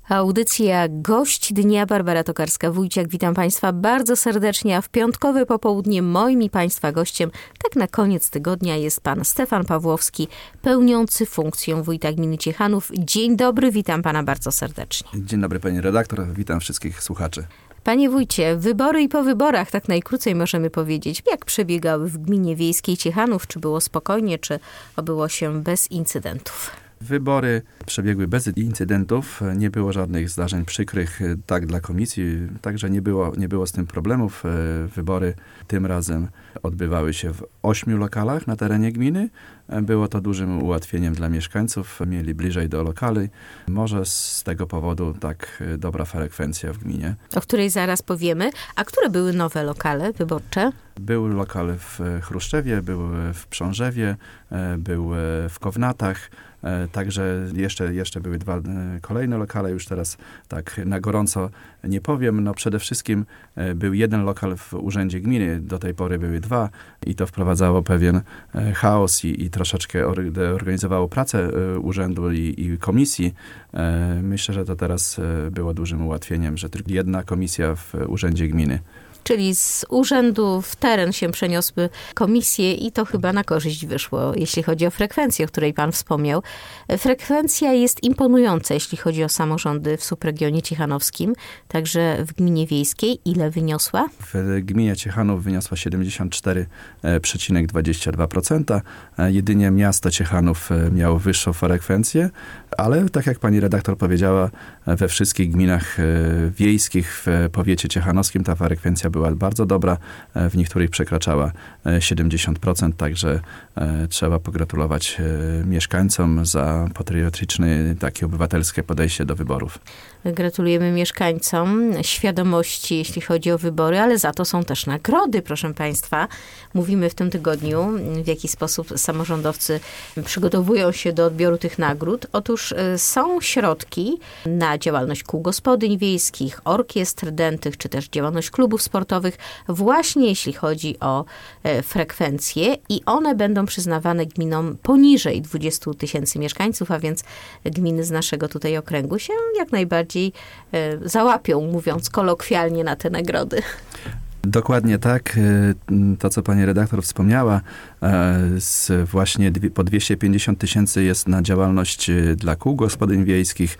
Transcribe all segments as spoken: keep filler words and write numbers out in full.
Audycja Gość Dnia, Barbara Tokarska-Wójciak. Witam Państwa bardzo serdecznie, a w piątkowe popołudnie moim i Państwa gościem, tak na koniec tygodnia, jest Pan Stefan Pawłowski, pełniący funkcję wójta gminy Ciechanów. Dzień dobry, witam Pana bardzo serdecznie. Dzień dobry Pani redaktor, witam wszystkich słuchaczy. Panie wójcie, wybory i po wyborach, tak najkrócej możemy powiedzieć. Jak przebiegały w gminie wiejskiej Ciechanów? Czy było spokojnie, czy obyło się bez incydentów? Wybory przebiegły bez incydentów, nie było żadnych zdarzeń przykrych, tak dla komisji, także nie było, nie było z tym problemów. Wybory tym razem odbywały się w ośmiu lokalach na terenie gminy. Było to dużym ułatwieniem dla mieszkańców, mieli bliżej do lokali. Może z tego powodu tak dobra frekwencja w gminie. O której zaraz powiemy. A które były nowe lokale wyborcze? Był lokal w Chruszczewie, był w Przążewie, był w Kownatach. Także jeszcze, jeszcze były dwa kolejne lokale, już teraz tak na gorąco nie powiem. No przede wszystkim był jeden lokal w Urzędzie Gminy, do tej pory były dwa i to wprowadzało pewien chaos i, i troszeczkę organizowało pracę urzędu i, i komisji. Myślę, że to teraz było dużym ułatwieniem, że tylko jedna komisja w Urzędzie Gminy. Czyli z urzędu w teren się przeniosły komisje i to chyba na korzyść wyszło, jeśli chodzi o frekwencję, o której Pan wspomniał. Frekwencja jest imponująca, jeśli chodzi o samorządy w subregionie ciechanowskim, także w gminie wiejskiej. Ile wyniosła? W gminie Ciechanów wyniosła siedemdziesiąt cztery przecinek dwadzieścia dwa procent. Jedynie miasto Ciechanów miało wyższą frekwencję, ale tak jak pani redaktor powiedziała, we wszystkich gminach wiejskich w powiecie ciechanowskim ta frekwencja była bardzo dobra, w niektórych przekraczała siedemdziesiąt procent, także trzeba pogratulować mieszkańcom za patriotyczne, takie obywatelskie podejście do wyborów. Gratulujemy mieszkańcom świadomości, jeśli chodzi o wybory, ale za to są też nagrody, proszę Państwa. Mówimy w tym tygodniu, w jaki sposób samorządowcy przygotowują się do odbioru tych nagród. Otóż są środki na działalność kół gospodyń wiejskich, orkiestr dętych, czy też działalność klubów sportowych, właśnie jeśli chodzi o frekwencję i one będą przyznawane gminom poniżej dwudziestu tysięcy mieszkańców, a więc gminy z naszego tutaj okręgu się jak najbardziej załapią, mówiąc kolokwialnie, na te nagrody. Dokładnie tak. To, co pani redaktor wspomniała, z właśnie po dwieście pięćdziesiąt tysięcy jest na działalność dla kół gospodyń wiejskich,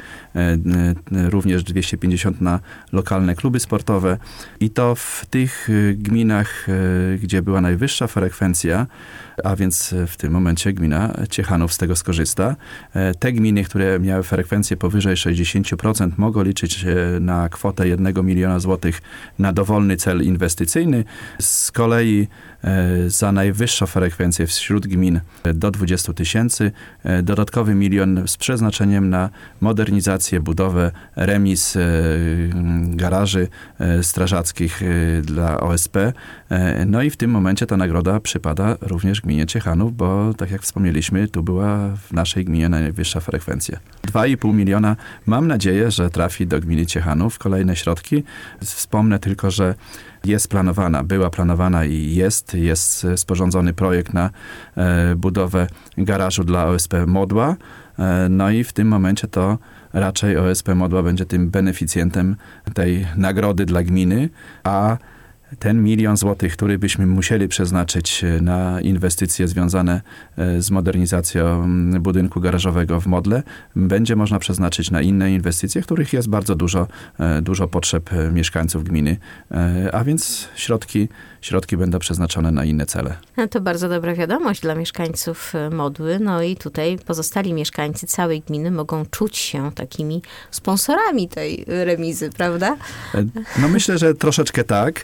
również dwieście pięćdziesiąt na lokalne kluby sportowe i to w tych gminach, gdzie była najwyższa frekwencja, a więc w tym momencie gmina Ciechanów z tego skorzysta. Te gminy, które miały frekwencję powyżej sześćdziesiąt procent, mogą liczyć na kwotę jednego miliona złotych na dowolny cel inwestycyjny. Z kolei za najwyższą frekwencję wśród gmin do dwudziestu tysięcy, dodatkowy milion z przeznaczeniem na modernizację, budowę remiz, garaży strażackich dla O S P. No i w tym momencie ta nagroda przypada również gminie Ciechanów, bo tak jak wspomnieliśmy, tu była w naszej gminie najwyższa frekwencja. dwa i pół miliona. Mam nadzieję, że trafi do gminy Ciechanów kolejne środki. Wspomnę tylko, że jest planowana, była planowana i jest, jest sporządzony projekt na e, budowę garażu dla O S P Modła. E, no i w tym momencie to raczej O S P Modła będzie tym beneficjentem tej nagrody dla gminy, a ten milion złotych, który byśmy musieli przeznaczyć na inwestycje związane z modernizacją budynku garażowego w Modle, będzie można przeznaczyć na inne inwestycje, których jest bardzo dużo, dużo potrzeb mieszkańców gminy, a więc środki, środki będą przeznaczone na inne cele. No to bardzo dobra wiadomość dla mieszkańców Modły, no i tutaj pozostali mieszkańcy całej gminy mogą czuć się takimi sponsorami tej remizy, prawda? No myślę, że troszeczkę tak.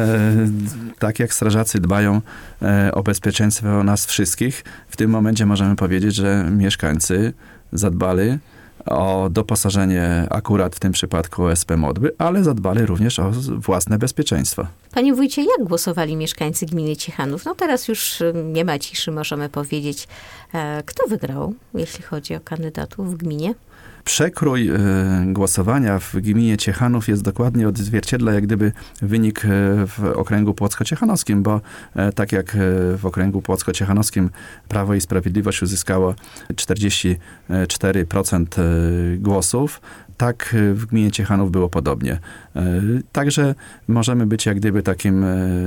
Tak jak strażacy dbają o bezpieczeństwo nas wszystkich, w tym momencie możemy powiedzieć, że mieszkańcy zadbali o doposażenie akurat w tym przypadku O S P Modły, ale zadbali również o własne bezpieczeństwo. Panie wójcie, jak głosowali mieszkańcy gminy Ciechanów? No teraz już nie ma ciszy, możemy powiedzieć. Kto wygrał, jeśli chodzi o kandydatów w gminie? Przekrój e, głosowania w gminie Ciechanów jest dokładnie odzwierciedla jak gdyby wynik e, w okręgu płocko-ciechanowskim, bo e, tak jak e, w okręgu płocko-ciechanowskim Prawo i Sprawiedliwość uzyskało czterdzieści cztery procent e, głosów, tak w gminie Ciechanów było podobnie. Także możemy być jak gdyby takim,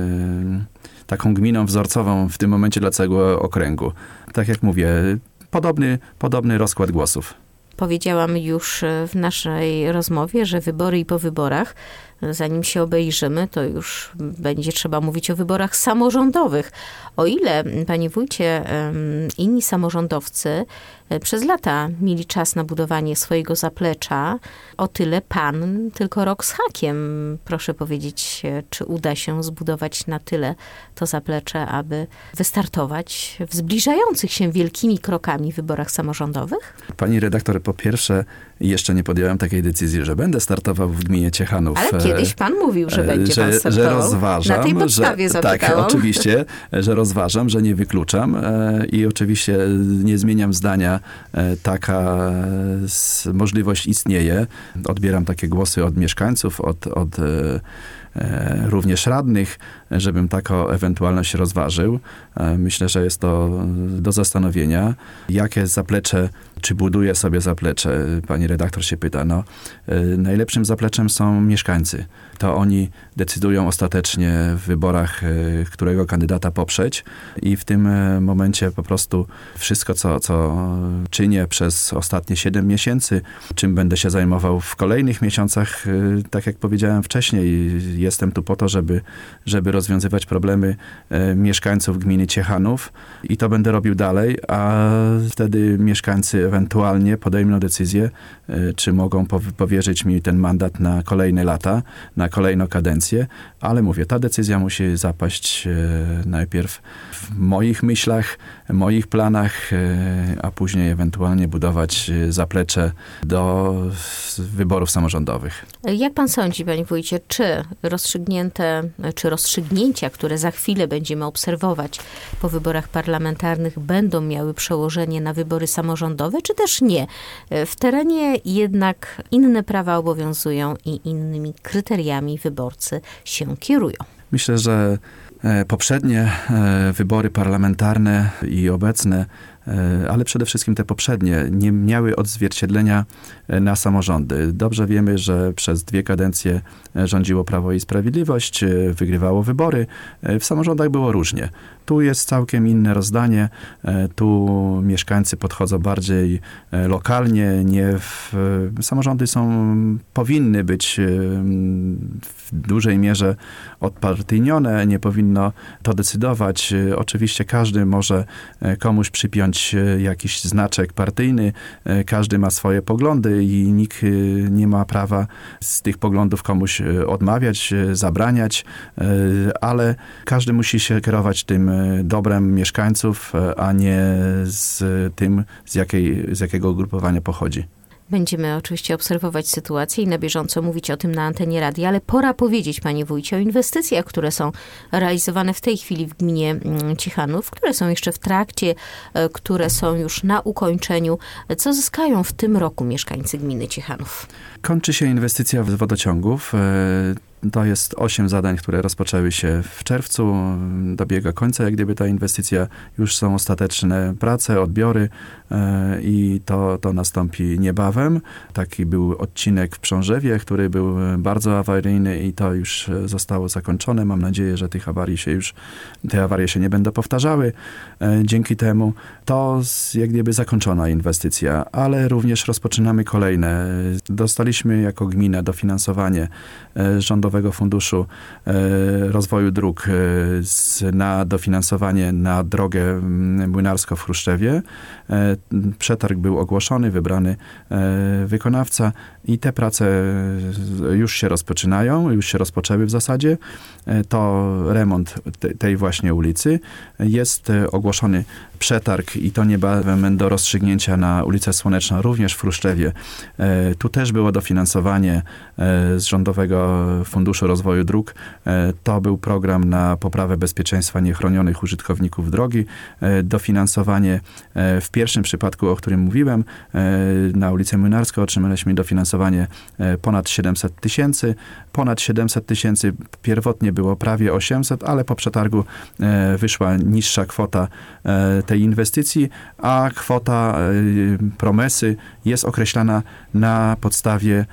taką gminą wzorcową w tym momencie dla całego okręgu. Tak jak mówię, podobny, podobny rozkład głosów. Powiedziałam już w naszej rozmowie, że wybory i po wyborach, zanim się obejrzymy, to już będzie trzeba mówić o wyborach samorządowych. O ile, panie wójcie, inni samorządowcy przez lata mieli czas na budowanie swojego zaplecza, o tyle pan tylko rok z hakiem. Proszę powiedzieć, czy uda się zbudować na tyle to zaplecze, aby wystartować w zbliżających się wielkimi krokami wyborach samorządowych? Pani redaktor, po pierwsze, jeszcze nie podjąłem takiej decyzji, że będę startował w gminie Ciechanów. Ale kiedyś pan mówił, że będzie że, pan startował. Że rozważam. Na tej podstawie że, zapytałam. Tak, oczywiście, że rozważam, że nie wykluczam i oczywiście nie zmieniam zdania. Taka możliwość istnieje. Odbieram takie głosy od mieszkańców, od, od również radnych, żebym taką ewentualność rozważył. Myślę, że jest to do zastanowienia. Jakie zaplecze, czy buduję sobie zaplecze? Pani redaktor się pyta. No, najlepszym zapleczem są mieszkańcy. To oni decydują ostatecznie w wyborach, którego kandydata poprzeć i w tym momencie po prostu wszystko, co, co czynię przez ostatnie siedem miesięcy, czym będę się zajmował w kolejnych miesiącach, tak jak powiedziałem wcześniej, jestem tu po to, żeby, żeby rozwiązywać problemy mieszkańców gminy Ciechanów i to będę robił dalej, a wtedy mieszkańcy ewentualnie podejmą decyzję, czy mogą powierzyć mi ten mandat na kolejne lata, na kolejną kadencję, ale mówię, ta decyzja musi zapaść najpierw w moich myślach, moich planach, a później ewentualnie budować zaplecze do wyborów samorządowych. Jak pan sądzi, panie wójcie, czy rozstrzygnięte, czy rozstrzygnięcia, które za chwilę będziemy obserwować po wyborach parlamentarnych, będą miały przełożenie na wybory samorządowe, czy też nie? W terenie jednak inne prawa obowiązują i innymi kryteriami wyborcy się kierują. Myślę, że poprzednie wybory parlamentarne i obecne, ale przede wszystkim te poprzednie, nie miały odzwierciedlenia na samorządy. Dobrze wiemy, że przez dwie kadencje rządziło Prawo i Sprawiedliwość, wygrywało wybory. W samorządach było różnie. Tu jest całkiem inne rozdanie. Tu mieszkańcy podchodzą bardziej lokalnie. Nie w, samorządy są, powinny być w dużej mierze odpartyjnione. Nie powinno to decydować. Oczywiście każdy może komuś przypiąć jakiś znaczek partyjny. Każdy ma swoje poglądy i nikt nie ma prawa z tych poglądów komuś odmawiać, zabraniać, ale każdy musi się kierować tym dobrem mieszkańców, a nie z tym, z, jakiej, z jakiego ugrupowania pochodzi. Będziemy oczywiście obserwować sytuację i na bieżąco mówić o tym na antenie radia, ale pora powiedzieć, panie wójcie, o inwestycjach, które są realizowane w tej chwili w gminie Ciechanów, które są jeszcze w trakcie, które są już na ukończeniu. Co zyskają w tym roku mieszkańcy gminy Ciechanów? Kończy się inwestycja w wodociągów. To jest osiem zadań, które rozpoczęły się w czerwcu. Dobiega końca, jak gdyby ta inwestycja. Już są ostateczne prace, odbiory i to, to nastąpi niebawem. Taki był odcinek w Przążewie, który był bardzo awaryjny i to już zostało zakończone. Mam nadzieję, że tych awarii się już, te awarie się nie będą powtarzały. Dzięki temu to jak gdyby zakończona inwestycja, ale również rozpoczynamy kolejne. Dostaliśmy jako gmina dofinansowanie rządowe Funduszu Rozwoju Dróg na dofinansowanie na drogę młynarsko w Chruszczewie. Przetarg był ogłoszony, wybrany wykonawca i te prace już się rozpoczynają, już się rozpoczęły w zasadzie. To remont tej właśnie ulicy. Jest ogłoszony przetarg i to niebawem do rozstrzygnięcia na ulicę Słoneczną, również w Chruszczewie. Tu też było dofinansowanie z Rządowego Funduszu Rozwoju Dróg. To był program na poprawę bezpieczeństwa niechronionych użytkowników drogi. Dofinansowanie w pierwszym przypadku, o którym mówiłem, na ulicę Młynarską otrzymaliśmy dofinansowanie ponad siedemset tysięcy. Ponad siedemset tysięcy, pierwotnie było prawie osiemset, ale po przetargu wyszła niższa kwota tej inwestycji, a kwota promesy jest określana na podstawie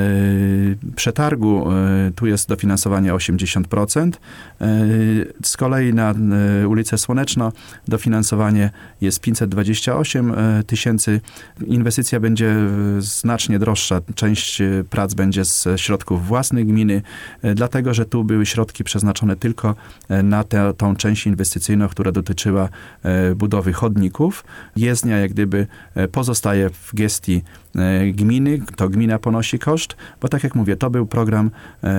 przetargu. Tu jest dofinansowanie osiemdziesiąt procent. Z kolei na ulicę Słoneczno dofinansowanie jest pięćset dwadzieścia osiem tysięcy. Inwestycja będzie znacznie droższa. Część prac będzie z środków własnych gminy, dlatego że tu były środki przeznaczone tylko na tę, tą część inwestycyjną, która dotyczyła budowy chodników. Jezdnia jak gdyby pozostaje w gestii gminy, to gmina ponosi koszt, bo tak jak mówię, to był program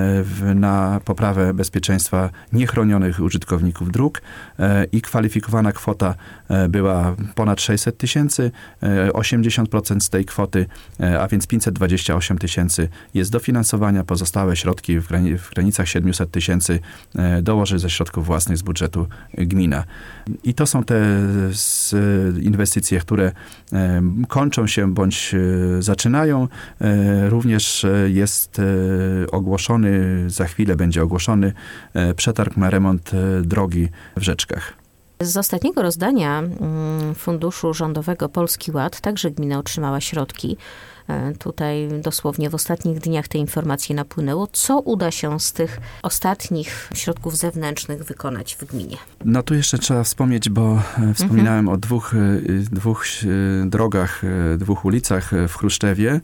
na poprawę bezpieczeństwa niechronionych użytkowników dróg i kwalifikowana kwota była ponad sześćset tysięcy, osiemdziesiąt procent z tej kwoty, a więc pięćset dwadzieścia osiem tysięcy jest dofinansowania, pozostałe środki w, grani- w granicach siedemset tysięcy dołoży ze środków własnych z budżetu gmina. I to są te inwestycje, które kończą się bądź zaczynają. Również jest ogłoszony, za chwilę będzie ogłoszony przetarg na remont drogi w Rzeczkach. Z ostatniego rozdania Funduszu Rządowego Polski Ład także gmina otrzymała środki. Tutaj dosłownie w ostatnich dniach te informacje napłynęło. Co uda się z tych ostatnich środków zewnętrznych wykonać w gminie? No tu jeszcze trzeba wspomnieć, bo wspominałem mhm. o dwóch, dwóch drogach, dwóch ulicach w Chruszczewie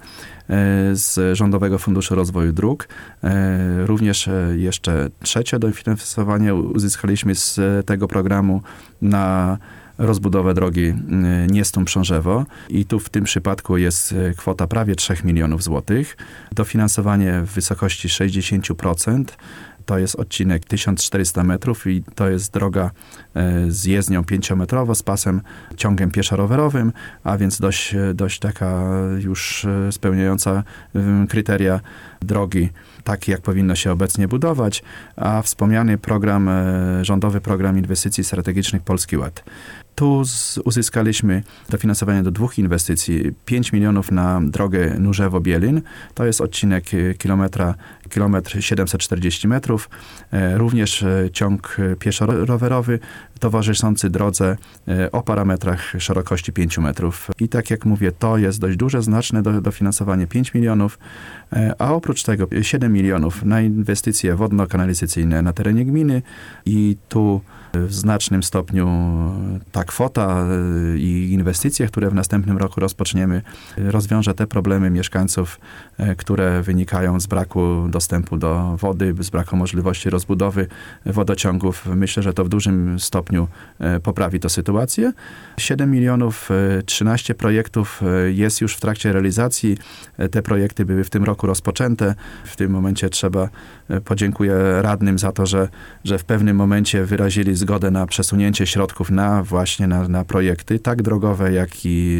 z Rządowego Funduszu Rozwoju Dróg. Również jeszcze trzecie dofinansowanie uzyskaliśmy z tego programu na rozbudowę drogi Niestun-Przążewo i tu w tym przypadku jest kwota prawie trzech milionów złotych. Dofinansowanie w wysokości sześćdziesiąt procent. To jest odcinek tysiąc czterysta metrów i to jest droga z jezdnią pięciometrową, z pasem ciągiem pieszo-rowerowym, a więc dość, dość taka już spełniająca kryteria drogi, takie jak powinno się obecnie budować, a wspomniany program, rządowy program inwestycji strategicznych Polski Ład. Tu z, uzyskaliśmy dofinansowanie do dwóch inwestycji. pięć milionów na drogę Nurzewo-Bielin. To jest odcinek kilometra, kilometr siedemset czterdzieści metrów. E, również e, ciąg pieszo-rowerowy towarzyszący drodze e, o parametrach szerokości pięć metrów. I tak jak mówię, to jest dość duże, znaczne do, dofinansowanie pięć milionów, e, a oprócz tego siedem milionów na inwestycje wodno-kanalizacyjne na terenie gminy i tu w znacznym stopniu ta kwota i inwestycje, które w następnym roku rozpoczniemy, rozwiąże te problemy mieszkańców, które wynikają z braku dostępu do wody, z braku możliwości rozbudowy wodociągów. Myślę, że to w dużym stopniu poprawi to sytuację. siedem milionów, trzynaście projektów jest już w trakcie realizacji. Te projekty były w tym roku rozpoczęte. W tym momencie trzeba podziękuję radnym za to, że, że w pewnym momencie wyrazili zgodę na przesunięcie środków na właśnie na, na projekty, tak drogowe, jak i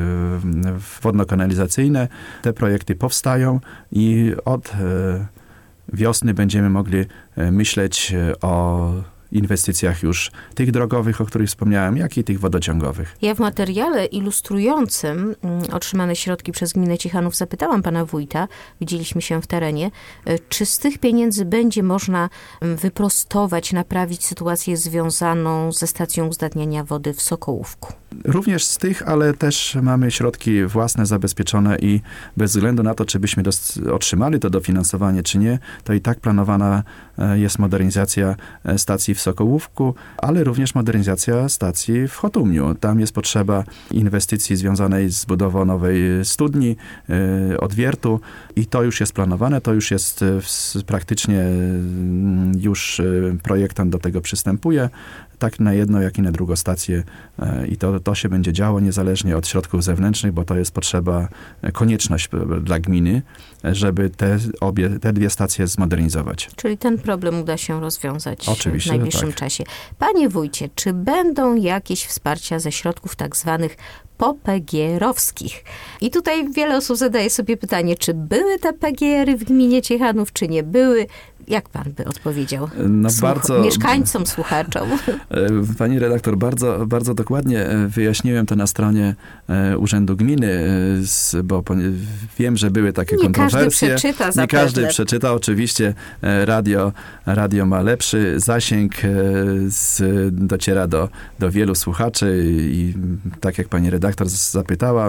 wodno-kanalizacyjne. Te projekty powstają i od wiosny będziemy mogli myśleć o inwestycjach już tych drogowych, o których wspomniałem, jak i tych wodociągowych. Ja w materiale ilustrującym otrzymane środki przez gminę Ciechanów zapytałam pana wójta, widzieliśmy się w terenie, czy z tych pieniędzy będzie można wyprostować, naprawić sytuację związaną ze stacją uzdatniania wody w Sokołówku? Również z tych, ale też mamy środki własne zabezpieczone i bez względu na to, czy byśmy dos- otrzymali to dofinansowanie, czy nie, to i tak planowana jest modernizacja stacji w Sokołówku, ale również modernizacja stacji w Chotumiu. Tam jest potrzeba inwestycji związanej z budową nowej studni, odwiertu i to już jest planowane, to już jest praktycznie już projektant do tego przystępuje. Tak na jedną, jak i na drugą stację i to, to się będzie działo niezależnie od środków zewnętrznych, bo to jest potrzeba, konieczność dla gminy, żeby te obie, te dwie stacje zmodernizować. Czyli ten problem uda się rozwiązać Oczywiście, w najbliższym tak. czasie. Panie wójcie, czy będą jakieś wsparcia ze środków tak zwanych popegierowskich. I tutaj wiele osób zadaje sobie pytanie, czy były te P G R-y w gminie Ciechanów, czy nie były. Jak pan by odpowiedział no Słuch- bardzo, mieszkańcom, słuchaczom? Pani redaktor, bardzo, bardzo dokładnie wyjaśniłem to na stronie Urzędu Gminy, bo wiem, że były takie nie kontrowersje. Każdy przeczyta, nie zapewne. każdy przeczyta. Oczywiście radio, radio ma lepszy zasięg, z, dociera do, do wielu słuchaczy i tak jak pani redaktor zapytała,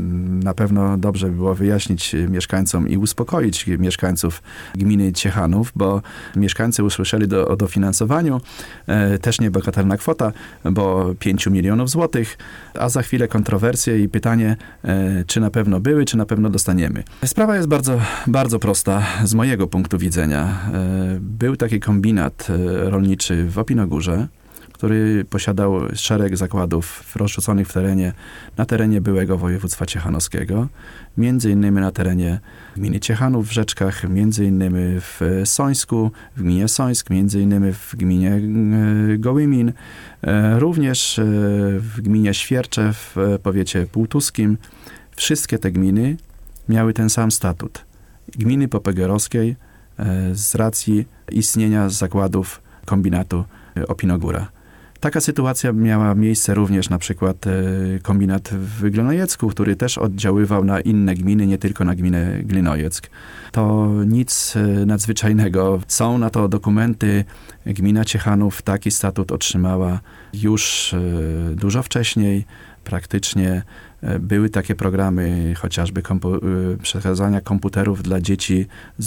na pewno dobrze by było wyjaśnić mieszkańcom i uspokoić mieszkańców gminy Ciechanów, bo mieszkańcy usłyszeli do, o dofinansowaniu, e, też niebagatelna kwota, bo pięciu milionów złotych, a za chwilę kontrowersje i pytanie, e, czy na pewno były, czy na pewno dostaniemy. Sprawa jest bardzo, bardzo prosta z mojego punktu widzenia. E, był taki kombinat e, rolniczy w Opinogórze, który posiadał szereg zakładów rozrzuconych w terenie, na terenie byłego województwa ciechanowskiego, między innymi na terenie gminy Ciechanów w Rzeczkach, między innymi w Sońsku, w gminie Sońsk, między innymi w gminie Gołymin, również w gminie Świercze w powiecie półtuskim. Wszystkie te gminy miały ten sam statut. Gminy popegerowskiej z racji istnienia zakładów kombinatu Opinogóra. Taka sytuacja miała miejsce również na przykład kombinat w Glonojecku, który też oddziaływał na inne gminy, nie tylko na gminę Glinojeck. To nic nadzwyczajnego. Są na to dokumenty. Gmina Ciechanów taki statut otrzymała już dużo wcześniej. Praktycznie były takie programy, chociażby kompu- przekazania komputerów dla dzieci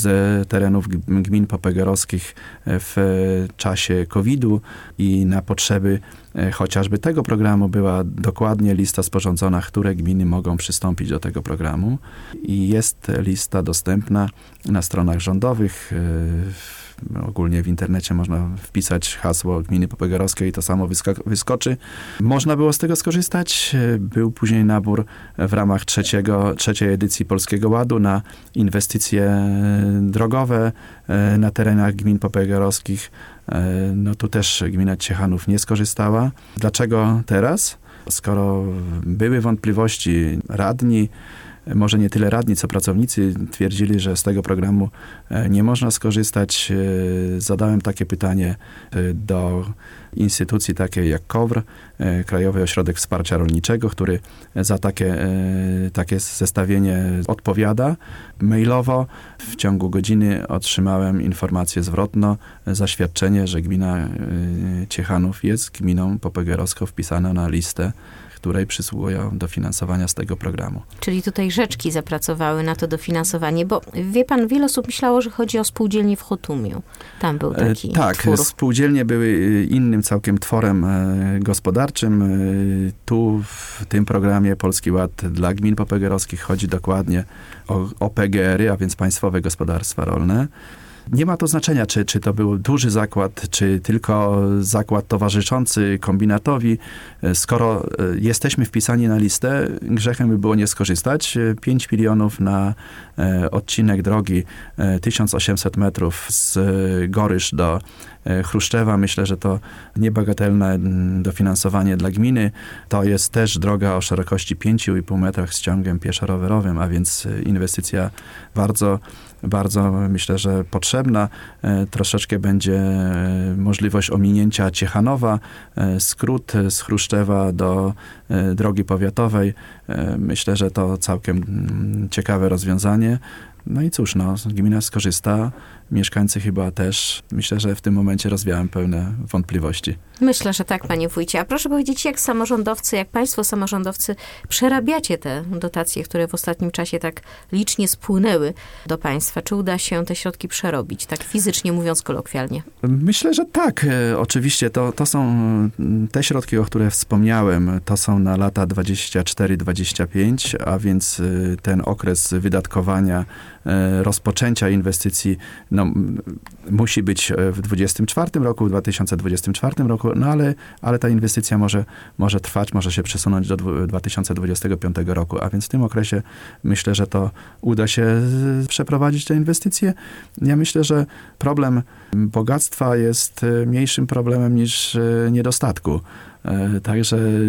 z terenów gmin popegerowskich w czasie kowida i na potrzeby chociażby tego programu była dokładnie lista sporządzona, które gminy mogą przystąpić do tego programu. I jest lista dostępna na stronach rządowych. Ogólnie w internecie można wpisać hasło gminy popegerowskiej i to samo wysko- wyskoczy. Można było z tego skorzystać. Był później nabór w ramach trzeciego, trzeciej edycji Polskiego Ładu na inwestycje drogowe na terenach gmin popegerowskich. No tu też gmina Ciechanów nie skorzystała. Dlaczego teraz? Skoro były wątpliwości, radni, może nie tyle radni, co pracownicy twierdzili, że z tego programu nie można skorzystać. Zadałem takie pytanie do instytucji takiej jak KOWR, Krajowy Ośrodek Wsparcia Rolniczego, który za takie, takie zestawienie odpowiada. Mailowo w ciągu godziny otrzymałem informację zwrotną, zaświadczenie, że gmina Ciechanów jest gminą popegerowską wpisana na listę, której przysługują dofinansowania z tego programu. Czyli tutaj Rzeczki zapracowały na to dofinansowanie, bo wie pan, wiele osób myślało, że chodzi o spółdzielnię w Chotumiu. Tam był taki e, Tak, twór. Spółdzielnie były innym całkiem tworem e, gospodarczym. E, tu w tym programie Polski Ład dla gmin popegerowskich chodzi dokładnie o, o P G R-y, a więc Państwowe Gospodarstwa Rolne. Nie ma to znaczenia, czy, czy to był duży zakład, czy tylko zakład towarzyszący kombinatowi. Skoro jesteśmy wpisani na listę, grzechem by było nie skorzystać. pięć milionów na odcinek drogi tysiąc osiemset metrów z Gorysz do Chruszczewa. Myślę, że to niebagatelne dofinansowanie dla gminy. To jest też droga o szerokości pięć i pół metra z ciągiem pieszo-rowerowym, a więc inwestycja bardzo, bardzo myślę, że potrzebna. Troszeczkę będzie możliwość ominięcia Ciechanowa, skrót z Chruszczewa do drogi powiatowej. Myślę, że to całkiem ciekawe rozwiązanie. No i cóż, no, gmina skorzysta, mieszkańcy chyba też. Myślę, że w tym momencie rozwiałem pełne wątpliwości. Myślę, że tak, panie wójcie. A proszę powiedzieć, jak samorządowcy, jak państwo samorządowcy przerabiacie te dotacje, które w ostatnim czasie tak licznie spłynęły do państwa? Czy uda się te środki przerobić, tak fizycznie mówiąc kolokwialnie? Myślę, że tak. Oczywiście to, to są te środki, o których wspomniałem, to są na lata dwadzieścia cztery dwadzieścia pięć, a więc ten okres wydatkowania, rozpoczęcia inwestycji no, musi być w dwudziestym czwartym roku, w dwa tysiące dwudziestym czwartym roku, no ale, ale ta inwestycja może, może trwać, może się przesunąć do dwa tysiące dwudziestego piątego roku, a więc w tym okresie myślę, że to uda się przeprowadzić te inwestycje. Ja myślę, że problem bogactwa jest mniejszym problemem niż niedostatku. Także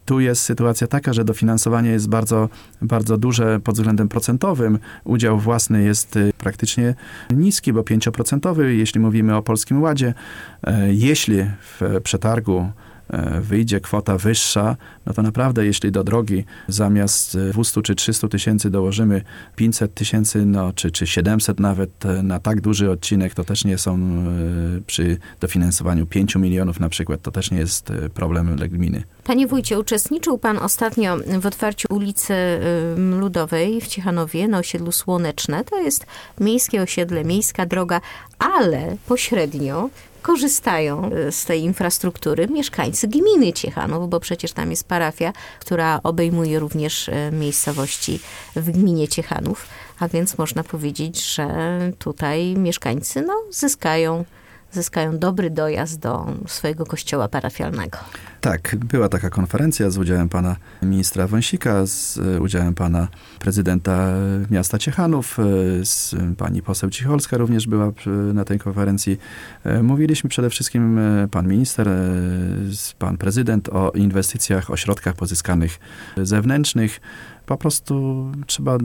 Tu jest sytuacja taka, że dofinansowanie jest bardzo, bardzo duże pod względem procentowym. Udział własny jest praktycznie niski, bo pięcioprocentowy, jeśli mówimy o Polskim Ładzie. Jeśli w przetargu wyjdzie kwota wyższa, no to naprawdę, jeśli do drogi zamiast dwieście czy trzysta tysięcy dołożymy pięćset tysięcy, no, czy, czy siedemset nawet na tak duży odcinek, to też nie są przy dofinansowaniu pięciu milionów na przykład, to też nie jest problem dla gminy. Panie wójcie, uczestniczył pan ostatnio w otwarciu ulicy Ludowej w Ciechanowie na osiedlu Słoneczne. To jest miejskie osiedle, miejska droga, ale pośrednio korzystają z tej infrastruktury mieszkańcy gminy Ciechanów, bo przecież tam jest parafia, która obejmuje również miejscowości w gminie Ciechanów, a więc można powiedzieć, że tutaj mieszkańcy no, zyskają zyskają dobry dojazd do swojego kościoła parafialnego. Tak, była taka konferencja z udziałem pana ministra Wąsika, z udziałem pana prezydenta miasta Ciechanów, z pani poseł Cicholska również była na tej konferencji. Mówiliśmy przede wszystkim, pan minister, pan prezydent, o inwestycjach, o środkach pozyskanych zewnętrznych. Po prostu trzeba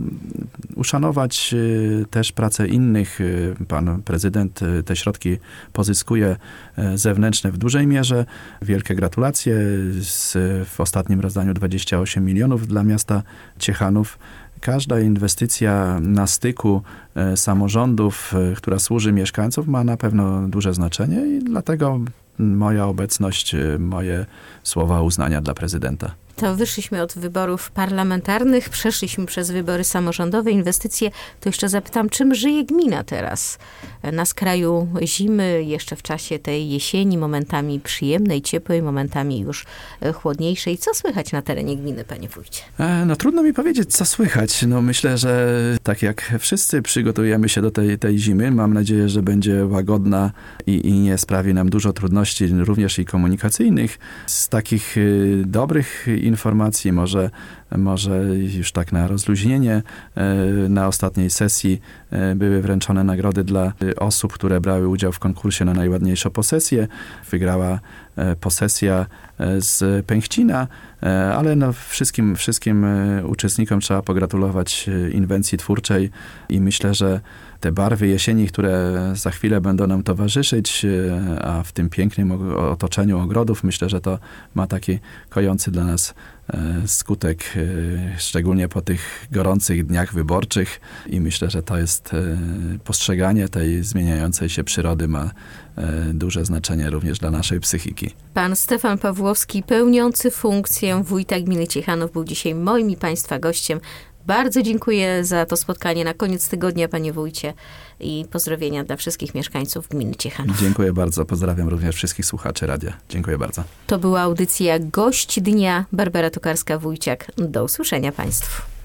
uszanować też pracę innych. Pan prezydent te środki pozyskuje zewnętrzne w dużej mierze. Wielkie gratulacje. Z, w ostatnim rozdaniu dwadzieścia osiem milionów dla miasta Ciechanów. Każda inwestycja na styku samorządów, która służy mieszkańcom, ma na pewno duże znaczenie i dlatego moja obecność, moje słowa uznania dla prezydenta. To wyszliśmy od wyborów parlamentarnych, przeszliśmy przez wybory samorządowe, inwestycje. To jeszcze zapytam, czym żyje gmina teraz? Na skraju zimy, jeszcze w czasie tej jesieni, momentami przyjemnej, ciepłej, momentami już chłodniejszej. Co słychać na terenie gminy, panie wójcie? E, no trudno mi powiedzieć, co słychać. No myślę, że tak jak wszyscy przygotujemy się do tej, tej zimy, mam nadzieję, że będzie łagodna i, i nie sprawi nam dużo trudności, również i komunikacyjnych. Z takich y, dobrych informacji, może, może już tak na rozluźnienie, na ostatniej sesji były wręczone nagrody dla osób, które brały udział w konkursie na najładniejszą posesję. Wygrała posesja z Pęchcina, ale no wszystkim, wszystkim uczestnikom trzeba pogratulować inwencji twórczej i myślę, że te barwy jesieni, które za chwilę będą nam towarzyszyć, a w tym pięknym otoczeniu ogrodów, myślę, że to ma taki kojący dla nas skutek, szczególnie po tych gorących dniach wyborczych i myślę, że to jest postrzeganie tej zmieniającej się przyrody ma duże znaczenie również dla naszej psychiki. Pan Stefan Pawłowski, pełniący funkcję wójta gminy Ciechanów, był dzisiaj moim i państwa gościem. Bardzo dziękuję za to spotkanie na koniec tygodnia, panie wójcie, i pozdrowienia dla wszystkich mieszkańców gminy Ciechanów. Dziękuję bardzo. Pozdrawiam również wszystkich słuchaczy radia. Dziękuję bardzo. To była audycja Gość Dnia. Barbara Tokarska-Wójciak. Do usłyszenia państwu.